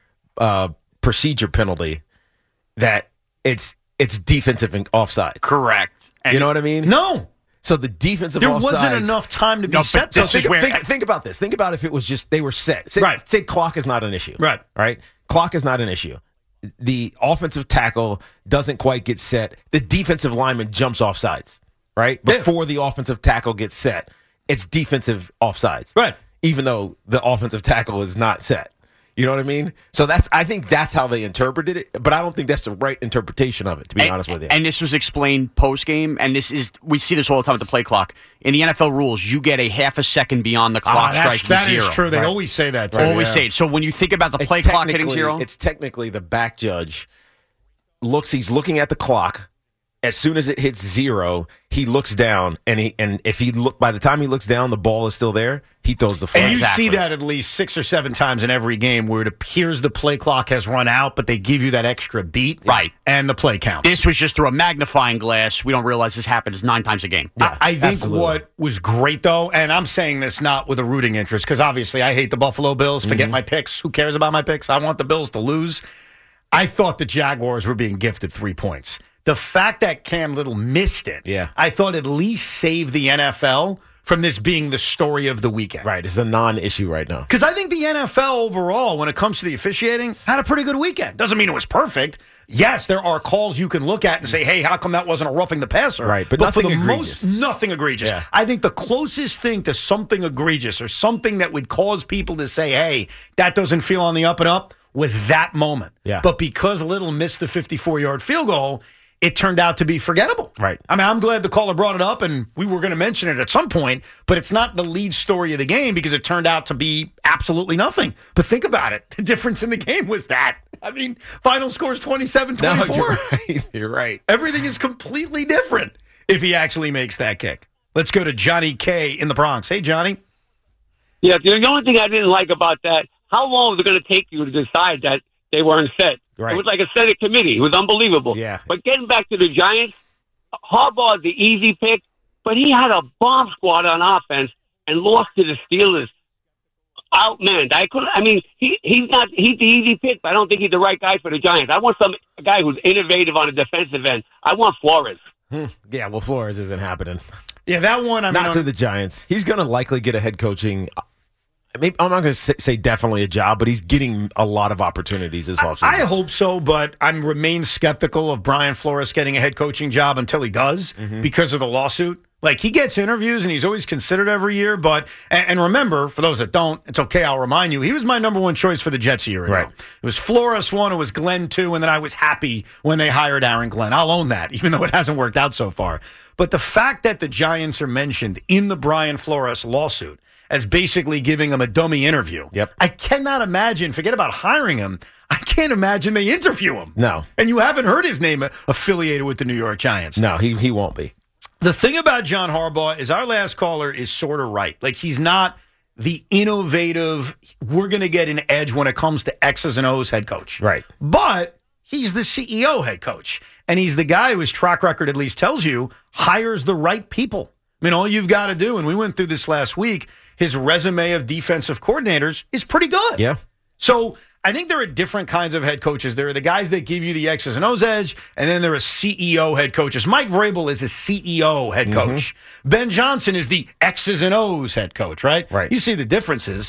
S2: uh, procedure penalty, that it's it's defensive and offside.
S3: Correct. And
S2: You know what I mean?
S1: no,
S2: So the defensive
S1: there
S2: offsides-
S1: wasn't enough time to be
S3: No, but
S1: set.
S2: So
S3: this is
S2: think,
S3: where-
S2: think, think about this. Think about if it was just they were set. Say,
S1: Right.
S2: say clock is not an issue.
S1: Right.
S2: Right. Clock is not an issue. The offensive tackle doesn't quite get set. The defensive lineman jumps off sides. Right.
S1: Yeah.
S2: Before the offensive tackle gets set, it's defensive offsides.
S1: Right.
S2: Even though the offensive tackle is not set. You know what I mean? So that's I think that's how they interpreted it, but I don't think that's the right interpretation of it, to be
S3: and,
S2: honest with you.
S3: And this was explained post game, and this is we see this all the time with the play clock. In the N F L rules, you get a half a second beyond the clock
S1: Ah, that's,
S3: striking
S1: that
S3: zero.
S1: is true. They
S2: Right.
S1: always say that. Too.
S3: Always
S1: Yeah.
S3: say it. So when you think about the
S2: It's
S3: play clock hitting
S2: technically-
S3: zero,
S2: It's technically the back judge looks. He's looking at the clock. As soon as it hits zero, he looks down, and he and if he look by the time he looks down, the ball is still there. He throws the flag.
S1: And you
S3: Exactly.
S1: see that at least six or seven times in every game where it appears the play clock has run out, but they give you that extra beat.
S3: Right.
S1: And the play counts.
S3: this was just through a magnifying glass. We don't realize this happens nine times a game.
S2: Yeah,
S1: I think
S2: absolutely.
S1: what was great, though, and I'm saying this not with a rooting interest, because obviously I hate the Buffalo Bills. Forget
S2: Mm-hmm.
S1: my picks. Who cares about my picks? I want the Bills to lose. I thought the Jaguars were being gifted three points. The fact that Cam Little missed it,
S2: Yeah.
S1: I thought at least saved the N F L from this being the story of the weekend.
S2: right. It's a non-issue right now.
S1: Because I think the N F L overall, when it comes to the officiating, had a pretty good weekend. Doesn't mean it was perfect. Yes, there are calls you can look at and say, hey, how come that wasn't a roughing the passer?
S2: Right, but
S1: for
S2: nothing
S1: the
S2: egregious.
S1: most, nothing egregious.
S2: Yeah.
S1: I think the closest thing to something egregious or something that would cause people to say, hey, that doesn't feel on the up and up was that moment.
S2: Yeah.
S1: But because Little missed the fifty-four-yard field goal, it turned out to be forgettable.
S2: Right.
S1: I mean, I'm glad the caller brought it up, and we were going to mention it at some point, but it's not the lead story of the game because it turned out to be absolutely nothing. But think about it. The difference in the game was that. I mean, final score is twenty-seven twenty-four.
S2: No, you're right. You're right.
S1: Everything is completely different if he actually makes that kick. Let's go to Johnny K in the Bronx. Hey, Johnny.
S9: Yeah, the only thing I didn't like about that, how long was it going to take you to decide that they weren't set?
S2: Right.
S9: It was like a Senate committee. It was unbelievable.
S2: Yeah.
S9: But getting back to the Giants, Harbaugh is the easy pick, but he had a bomb squad on offense and lost to the Steelers. Outmanned. I couldn't. I mean, he he's not. He's the easy pick, but I don't think he's the right guy for the Giants. I want some a guy who's innovative on the defensive end. I want Flores.
S2: Hmm. Yeah, well, Flores isn't happening.
S1: Yeah, that one. I mean,
S2: not to the Giants. He's going to likely get a head coaching. Maybe, I'm not going to say definitely a job, but he's getting a lot of opportunities this offseason.
S1: I hope so, but I remain skeptical of Brian Flores getting a head coaching job until he does mm-hmm. because of the lawsuit. Like, he gets interviews, and he's always considered every year. But and, and remember, for those that don't, it's okay, I'll remind you, he was my number one choice for the Jets a year ago.
S2: Right.
S1: It was Flores one, it was Glenn two, and then I was happy when they hired Aaron Glenn. I'll own that, even though it hasn't worked out so far. But the fact that the Giants are mentioned in the Brian Flores lawsuit as basically giving him a dummy interview,
S2: yep.
S1: I cannot imagine, forget about hiring him, I can't imagine they interview him.
S2: No.
S1: And you haven't heard his name affiliated with the New York Giants.
S2: No, he he won't be.
S1: The thing about John Harbaugh is our last caller is sort of right. Like, he's not the innovative, we're going to get an edge when it comes to X's and O's head coach.
S2: Right.
S1: But he's the C E O head coach. And he's the guy whose track record at least tells you hires the right people. I mean, all you've got to do, and we went through this last week, his resume of defensive coordinators is pretty good.
S2: Yeah.
S1: So I think there are different kinds of head coaches. There are the guys that give you the X's and O's edge, and then there are C E O head coaches. Mike Vrabel is a C E O head coach. Mm-hmm. Ben Johnson is the X's and O's head coach, right?
S2: Right.
S1: You see the differences.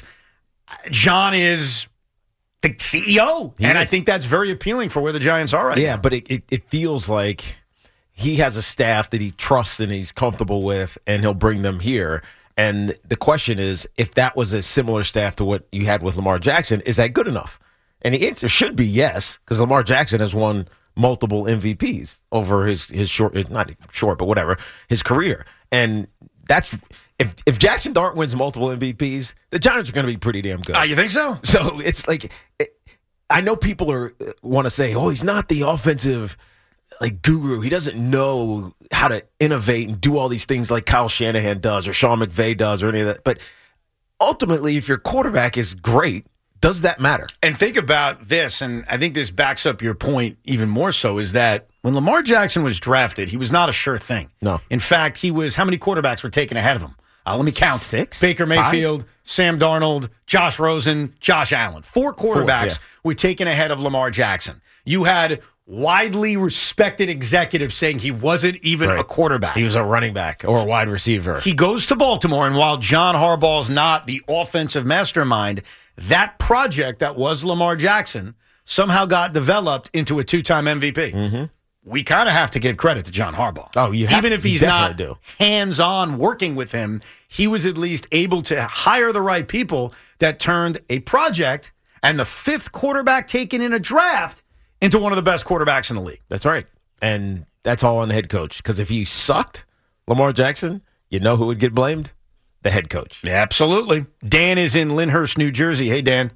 S1: John is the C E O, he and is. I think that's very appealing for where the Giants are right
S2: yeah,
S1: now.
S2: Yeah, but it, it, it feels like he has a staff that he trusts and he's comfortable with, and he'll bring them here. And the question is, if that was a similar staff to what you had with Lamar Jackson, is that good enough? And the answer should be yes, because Lamar Jackson has won multiple M V Ps over his his short, not short, but whatever, his career. And that's if if Jackson Dart wins multiple M V Ps, the Giants are going to be pretty damn good.
S1: Ah, uh, you think so?
S2: So it's like, it, I know people are want to say, oh, he's not the offensive like guru. He doesn't know how to innovate and do all these things like Kyle Shanahan does or Sean McVay does or any of that. But ultimately, if your quarterback is great, does that matter?
S1: And think about this, and I think this backs up your point even more so, is that when Lamar Jackson was drafted, he was not a sure thing.
S2: No.
S1: In fact, he was, how many quarterbacks were taken ahead of him? Uh, let me count.
S2: Six?
S1: Baker Mayfield, Five? Sam Darnold, Josh Rosen, Josh Allen. Four quarterbacks Four, yeah. were taken ahead of Lamar Jackson. You had widely respected executives saying he wasn't even
S2: right.
S1: a quarterback.
S2: He was a running back or a wide receiver.
S1: He goes to Baltimore, and while John Harbaugh's not the offensive mastermind, that project that was Lamar Jackson somehow got developed into a two-time M V P.
S2: Mm-hmm.
S1: We kind of have to give credit to John Harbaugh.
S2: Oh, you have,
S1: Even if he's not do. hands-on working with him, he was at least able to hire the right people that turned a project and the fifth quarterback taken in a draft into one of the best quarterbacks in the league.
S2: That's right. And that's all on the head coach. Because if he sucked, Lamar Jackson, you know who would get blamed? The head coach.
S1: Yeah, absolutely. Dan is in Lyndhurst, New Jersey. Hey, Dan.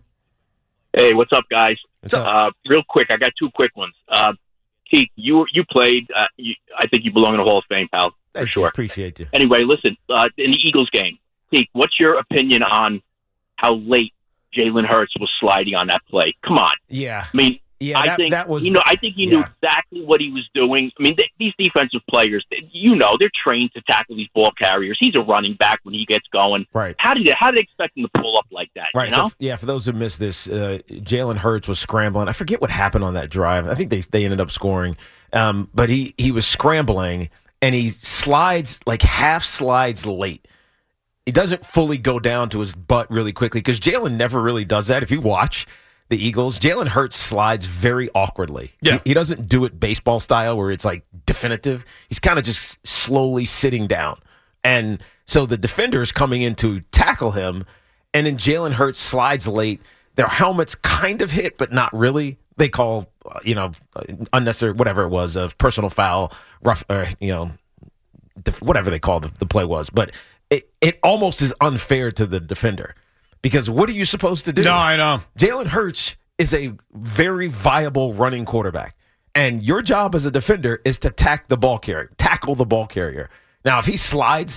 S8: Hey, what's up, guys?
S2: What's up?
S8: Uh, real quick, I got two quick ones. Uh, Keith, you you played. Uh, you, I think you belong in the Hall of Fame, pal, for
S2: Thank
S8: sure.
S2: You. Appreciate you.
S8: Anyway, listen, uh, in the Eagles game, Keith, what's your opinion on how late Jalen Hurts was sliding on that play? Come on.
S2: Yeah.
S8: I mean,
S2: Yeah,
S8: I
S2: that,
S8: think
S2: that was.
S8: you know. I think he
S2: yeah.
S8: knew exactly what he was doing. I mean, th- these defensive players, they, you know, they're trained to tackle these ball carriers. He's a running back when he gets going.
S2: Right.
S8: How did they, how did they expect him to pull up like that?
S2: Right.
S8: You know?
S2: So, yeah. For those who missed this, uh, Jalen Hurts was scrambling. I forget what happened on that drive. I think they they ended up scoring, um, but he he was scrambling and he slides like half slides late. He doesn't fully go down to his butt really quickly because Jalen never really does that. If you watch the Eagles, Jalen Hurts slides very awkwardly.
S1: Yeah.
S2: He, he doesn't do it baseball style where it's like definitive. He's kind of just slowly sitting down. And so the defender's coming in to tackle him, and then Jalen Hurts slides late. Their helmets kind of hit, but not really. they call, uh, you know, unnecessary, whatever it was, a personal foul, rough, or, you know, def- whatever they call the, the play was. But it, it almost is unfair to the defender because what are you supposed to do?
S1: No, I know.
S2: Jalen Hurts is a very viable running quarterback. And your job as a defender is to tack the ball carrier, tackle the ball carrier. Now, if he slides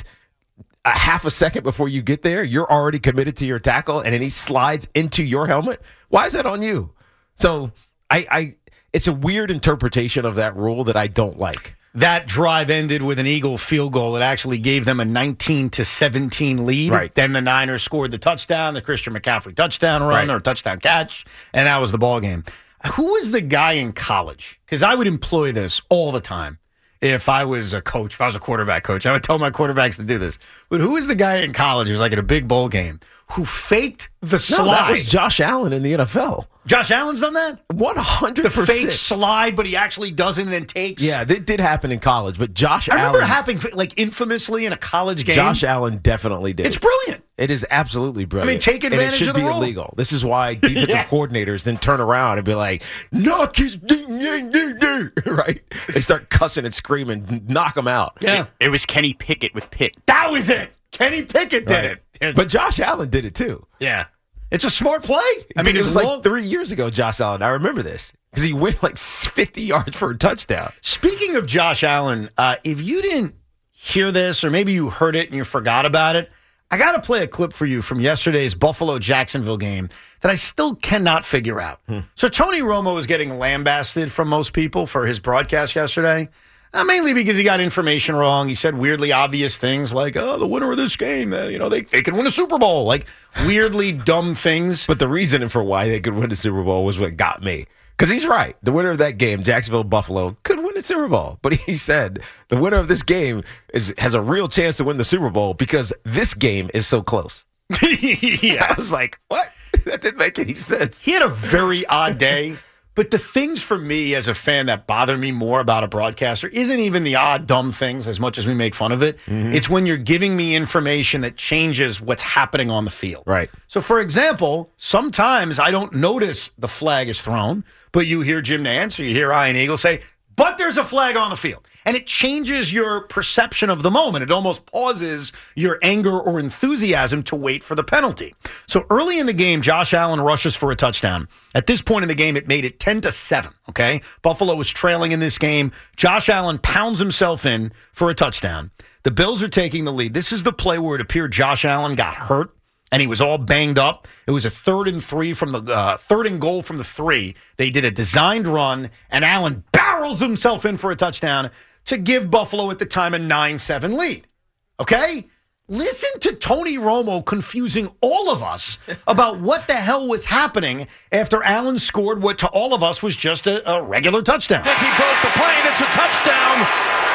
S2: a half a second before you get there, you're already committed to your tackle, and then he slides into your helmet. Why is that on you? So I, I it's a weird interpretation of that rule that I don't like.
S1: That drive ended with an Eagle field goal. It actually gave them a nineteen to seventeen lead.
S2: Right.
S1: Then the Niners scored the touchdown, the Christian McCaffrey touchdown run
S2: Right.
S1: or touchdown catch, and that was the ball game. Who was the guy in college? Because I would employ this all the time. If I was a coach, if I was a quarterback coach, I would tell my quarterbacks to do this. But who was the guy in college who was like at a big bowl game who faked the slide?
S2: No, that was Josh Allen in the N F L.
S1: Josh Allen's done that?
S2: one hundred percent.
S1: The fake slide, but he actually doesn't and then takes.
S2: Yeah, that did happen in college, but Josh
S1: I remember
S2: Allen.
S1: it happening like infamously in a college game.
S2: Josh Allen definitely did.
S1: It's brilliant.
S2: It is absolutely brilliant.
S1: I mean, take advantage
S2: and it should
S1: of the
S2: be
S1: rule.
S2: illegal. This is why defensive
S1: Yeah.
S2: coordinators then turn around and be like, knock his ding, ding, ding, ding, right? They start cussing and screaming, knock him out.
S1: Yeah.
S3: It was Kenny Pickett with Pitt.
S1: That was it. Kenny Pickett did
S2: Right.
S1: it. It's-
S2: But Josh Allen did it too.
S1: yeah. It's a smart play. I mean,
S2: it
S1: it's
S2: was
S1: long-
S2: like three years ago, Josh Allen. I remember this because he went like fifty yards for a touchdown.
S1: Speaking of Josh Allen, uh, if you didn't hear this or maybe you heard it and you forgot about it, I got to play a clip for you from yesterday's Buffalo-Jacksonville game that I still cannot figure out. Hmm. So Tony Romo was getting lambasted from most people for his broadcast yesterday, uh, mainly because he got information wrong. He said weirdly obvious things like, oh, the winner of this game, uh, you know, they, they can win a Super Bowl. Like weirdly dumb things.
S2: But the reason for why they could win the Super Bowl was what got me. Because he's right. The winner of that game, Jacksonville-Buffalo, could win the Super Bowl. But he said the winner of this game is has a real chance to win the Super Bowl because this game is so close.
S1: Yeah.
S2: I was like, what? That didn't make any sense.
S1: He had a very odd day. But the things for me as a fan that bother me more about a broadcaster isn't even the odd, dumb things as much as we make fun of it. Mm-hmm. It's when you're giving me information that changes what's happening on the field.
S2: Right.
S1: So, for example, sometimes I don't notice the flag is thrown, but you hear Jim Nantz or you hear Ian Eagle say, but there's a flag on the field. And it changes your perception of the moment. It almost pauses your anger or enthusiasm to wait for the penalty. So early in the game, Josh Allen rushes for a touchdown. At this point in the game, it made it ten to seven, okay? Buffalo was trailing in this game. Josh Allen pounds himself in for a touchdown. The Bills are taking the lead. This is the play where it appeared Josh Allen got hurt and he was all banged up. It was a third and three from the uh, third and goal from the three. They did a designed run, and Allen barrels himself in for a touchdown to give Buffalo at the time a nine seven lead. Okay? Listen to Tony Romo confusing all of us about what the hell was happening after Allen scored what to all of us was just a, a regular touchdown.
S10: I think he broke the plane. It's a touchdown.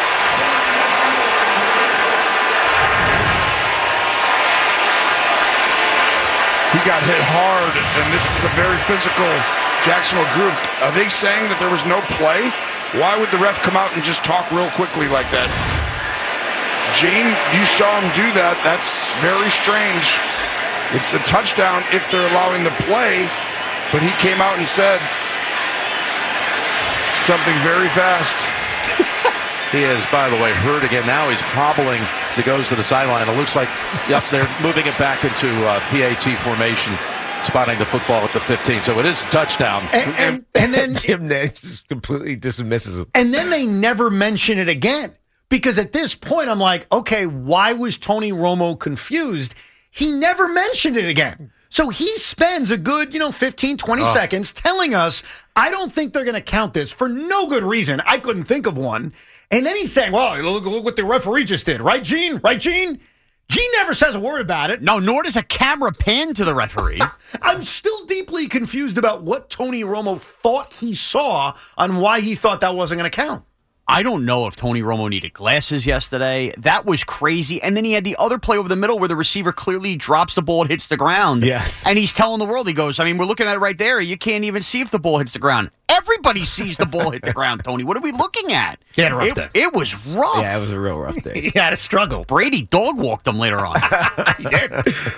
S10: He got hit hard, and this is a very physical Jacksonville group. Are they saying that there was no play? Why would the ref come out and just talk real quickly like that? Gene, you saw him do that. That's very strange. It's a touchdown if they're allowing the play, but he came out and said something very fast.
S11: He is, by the way, hurt again. Now he's hobbling as he goes to the sideline. It looks like, yep, they're moving it back into uh, P A T formation, spotting the football at the fifteen. So it is a touchdown.
S1: And, and, and then
S2: Jim Nantz just completely dismisses him.
S1: And then they never mention it again. Because at this point, I'm like, okay, why was Tony Romo confused? He never mentioned it again. So he spends a good, you know, fifteen, twenty
S2: Oh.
S1: seconds telling us, I don't think they're going to count this for no good reason. I couldn't think of one. And then he's saying, well, look, look what the referee just did. Right, Gene? Right, Gene? Gene never says a word about it.
S3: No, nor does a camera pan to the referee.
S1: I'm still deeply confused about what Tony Romo thought he saw on why he thought that wasn't going to count.
S3: I don't know if Tony Romo needed glasses yesterday. That was crazy. And then he had the other play over the middle where the receiver clearly drops the ball and hits the ground.
S2: Yes.
S3: And he's telling the world, he goes, I mean, we're looking at it right there. You can't even see if the ball hits the ground. Everybody sees the ball hit the ground, Tony. What are we looking at?
S1: He had a rough
S3: it,
S1: day.
S3: It was rough.
S2: Yeah, it was a real rough day.
S1: He had a struggle.
S3: Brady dog walked him later on.
S1: He did.